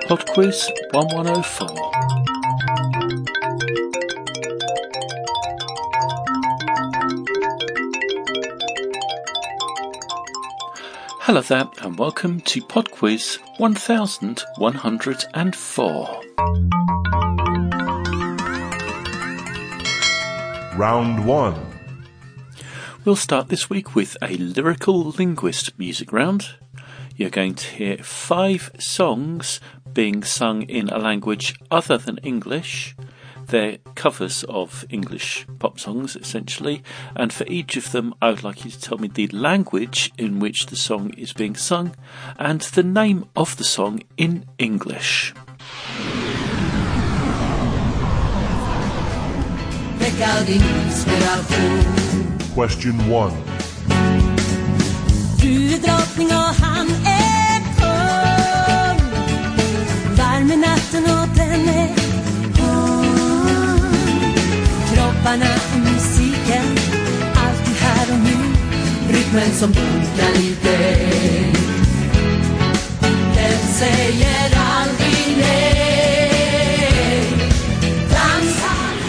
Pod Quiz 1104. Hello there and welcome to Pod Quiz 1104. Round 1. We'll start this week with a lyrical linguist music round. You're going to hear 5 songs being sung in a language other than English. They're covers of English pop songs, essentially, and for each of them I would like you to tell me the language in which the song is being sung and the name of the song in English. Question 1. Du är drottning och han är kung. Varm är natten och den är ung. Kropparna och musiken, alltid här och nu. Rytmen som dunkar i dig. Den säger aldrig nej. Dansa.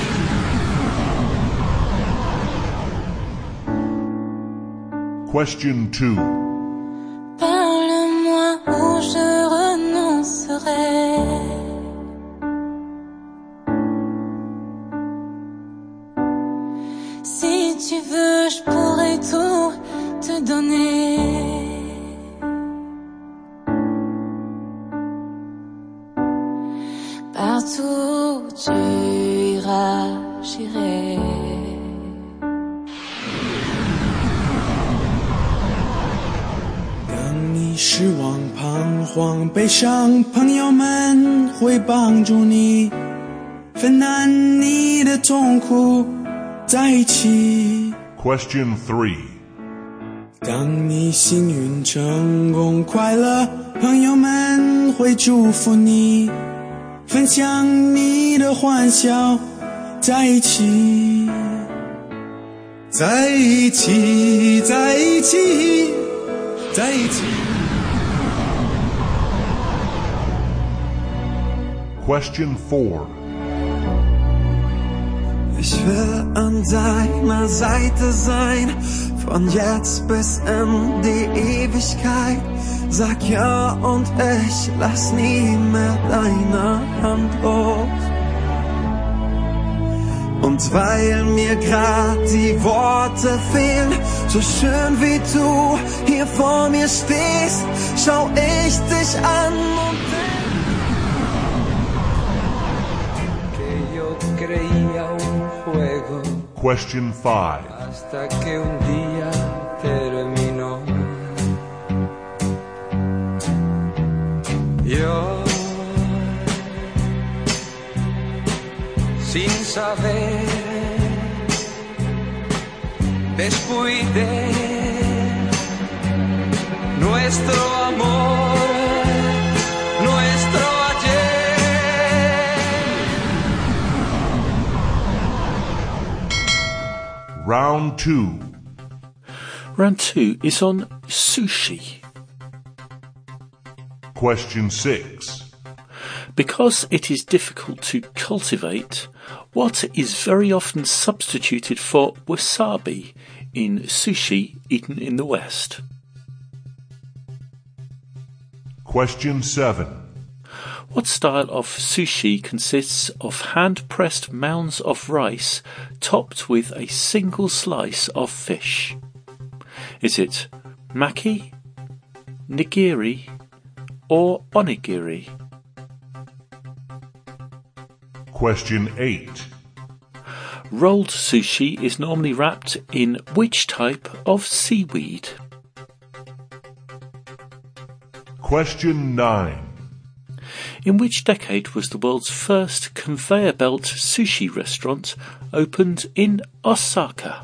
Question 2. Parle-moi ou je renoncerai. Si tu veux, je pourrais tout te donner. Partout où tu iras, j'irai. 你失望、彷徨、悲伤，朋友们会帮助你，分担你的痛苦，在一起。 Question 3. 当你幸运、成功、快乐，朋友们会祝福你，分享你的欢笑，在一起，在一起，在一起，在一起。 Question 4. Ich will an deiner Seite sein, von jetzt bis in die Ewigkeit. Sag ja und ich lass nie mehr deine Hand los. Und weil mir grad die Worte fehlen, so schön wie du hier vor mir stehst, schau ich dich an und creía un juego. Question 5. Hasta que un día terminó. Yo, sin saber, descuidé nuestro amor, nuestro Round 2. Round 2 is on sushi. Question 6. Because it is difficult to cultivate, what is very often substituted for wasabi in sushi eaten in the West? Question 7. What style of sushi consists of hand-pressed mounds of rice topped with a single slice of fish? Is it maki, nigiri, or onigiri? Question 8. Rolled sushi is normally wrapped in which type of seaweed? Question 9. In which decade was the world's first conveyor belt sushi restaurant opened in Osaka?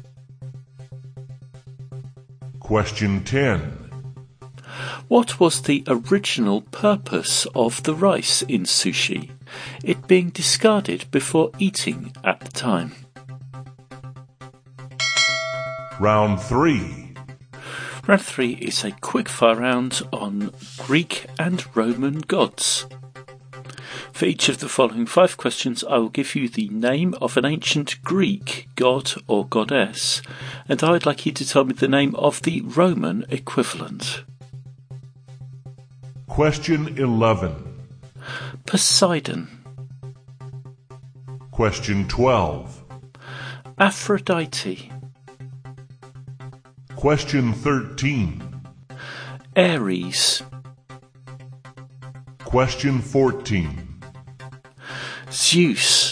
Question 10. What was the original purpose of the rice in sushi, it being discarded before eating at the time? Round 3. Round 3 is a quick fire round on Greek and Roman gods. For each of the following 5 questions, I will give you the name of an ancient Greek god or goddess, and I'd like you to tell me the name of the Roman equivalent. Question 11. Poseidon. Question 12. Aphrodite. Question 13. Ares. Question 14. Zeus.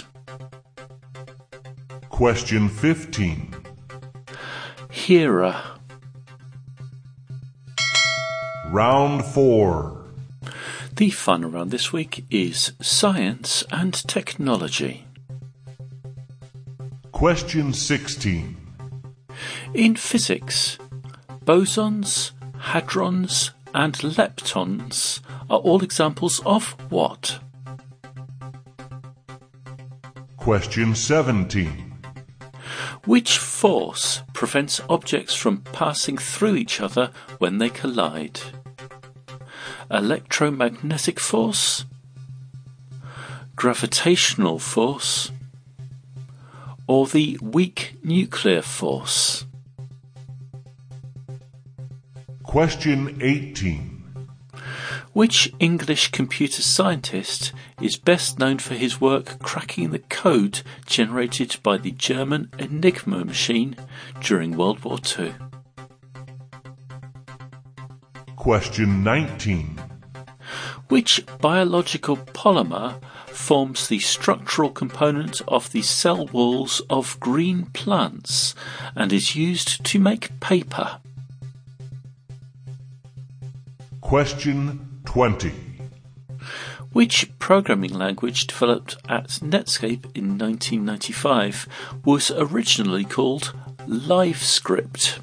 Question 15. Hera. Round 4. The final round this week is Science and Technology. Question 16. In physics, bosons, hadrons, and leptons are all examples of what? Question 17. Which force prevents objects from passing through each other when they collide? Electromagnetic force? Gravitational force? Or the weak nuclear force? Question 18. Which English computer scientist is best known for his work cracking the code generated by the German Enigma machine during World War II? Question 19. Which biological polymer forms the structural component of the cell walls of green plants and is used to make paper? Question 20. Which programming language developed at Netscape in 1995 was originally called LiveScript?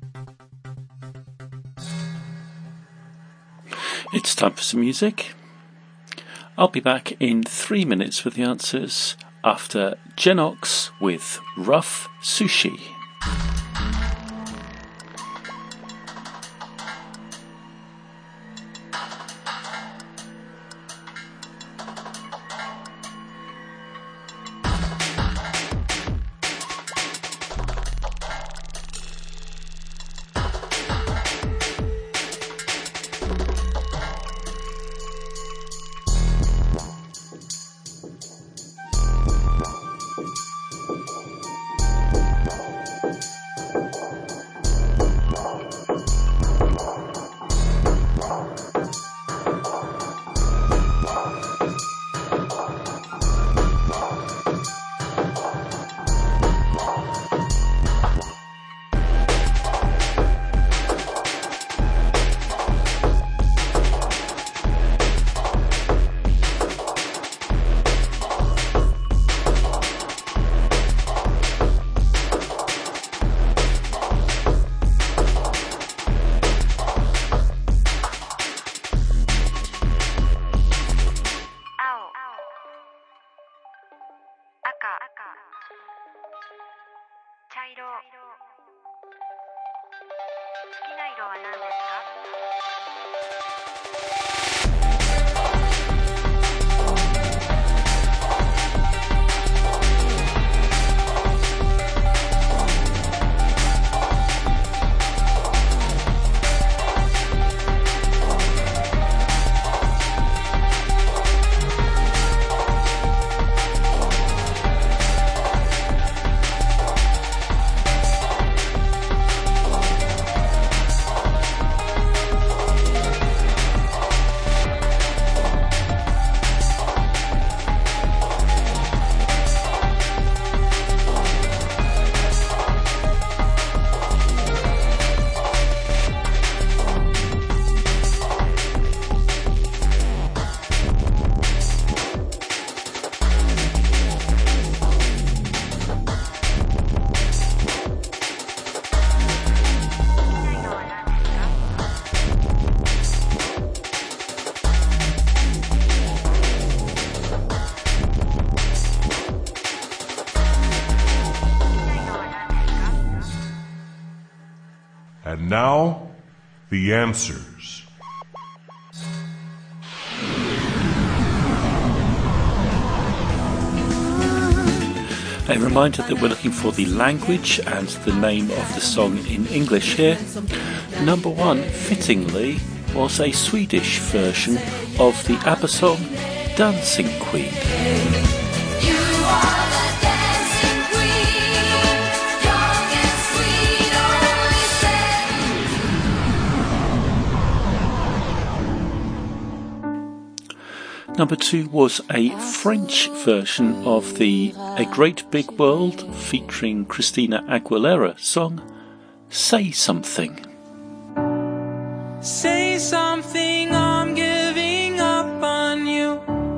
It's time for some music. I'll be back in 3 minutes with the answers after Genox with Rough Sushi. And now, the answers. A reminder that we're looking for the language and the name of the song in English here. Number 1, fittingly, was a Swedish version of the ABBA song Dancing Queen. Number 2 was a French version of the A Great Big World featuring Christina Aguilera song Say Something. Say something, I'm giving up on you.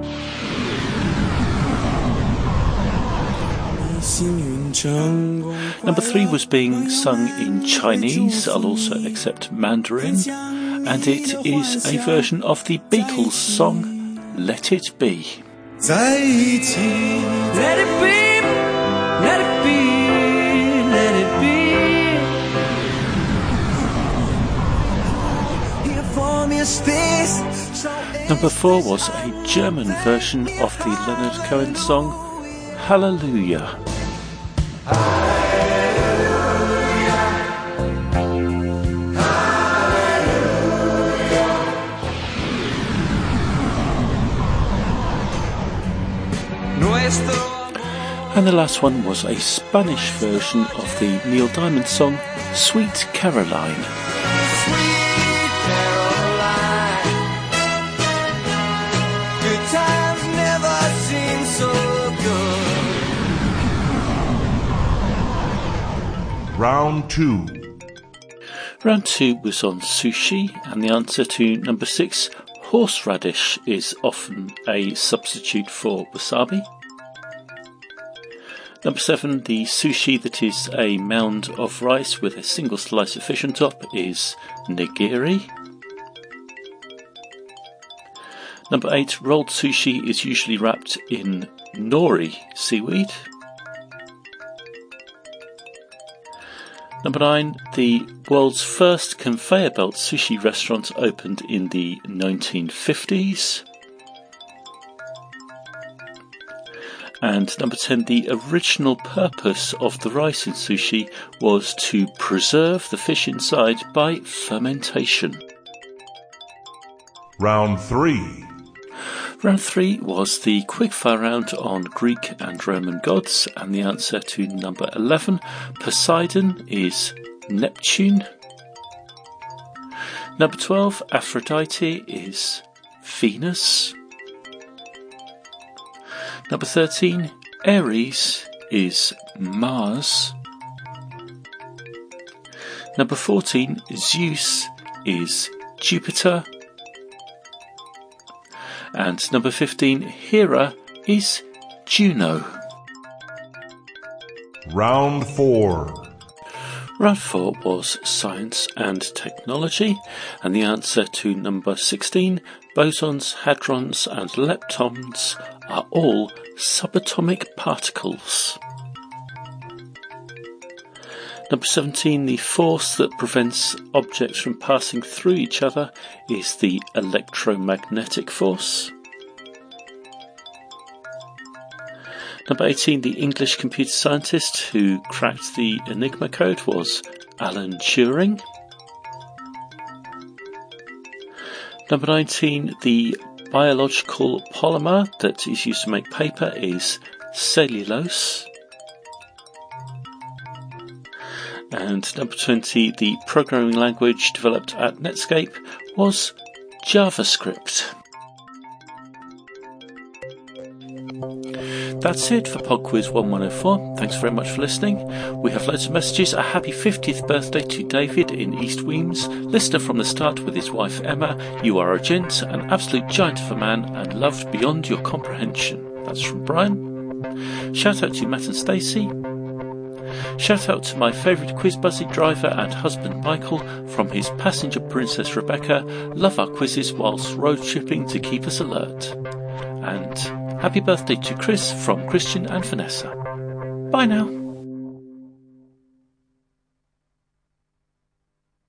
Number 3 was being sung in Chinese, I'll also accept Mandarin, and it is a version of the Beatles song Let It Be. Let it be, let it be, let it be. Number 4 was a German version of the Leonard Cohen song Hallelujah. And the last one was a Spanish version of the Neil Diamond song Sweet Caroline. Sweet Caroline, good times never seem so good. Round 2. Round 2 was on sushi, and the answer to number 6, horseradish, is often a substitute for wasabi. Number 7, the sushi that is a mound of rice with a single slice of fish on top is nigiri. Number 8, rolled sushi is usually wrapped in nori seaweed. Number 9, the world's first conveyor belt sushi restaurant opened in the 1950s. And number 10, the original purpose of the rice in sushi was to preserve the fish inside by fermentation. Round 3. Round 3 was the quickfire round on Greek and Roman gods, and the answer to number 11, Poseidon, is Neptune. Number 12, Aphrodite, is Venus. Number 13, Aries, is Mars. Number 14, Zeus, is Jupiter. And number 15, Hera, is Juno. Round 4. Round 4 was science and technology, and the answer to number 16, bosons, hadrons and leptons are all subatomic particles. Number 17, the force that prevents objects from passing through each other is the electromagnetic force. Number 18, the English computer scientist who cracked the Enigma code was Alan Turing. Number 19, the biological polymer that is used to make paper is cellulose. And number 20, the programming language developed at Netscape was JavaScript. That's it for Pod Quiz 1104. Thanks very much for listening. We have loads of messages. A happy 50th birthday to David in East Weems, listener from the start with his wife Emma. You are a gent, an absolute giant of a man, and loved beyond your comprehension. That's from Brian. Shout out to Matt and Stacey. Shout out to my favourite quiz buzzy driver and husband Michael from his passenger princess Rebecca. Love our quizzes whilst road tripping to keep us alert. And happy birthday to Chris from Christian and Vanessa. Bye now.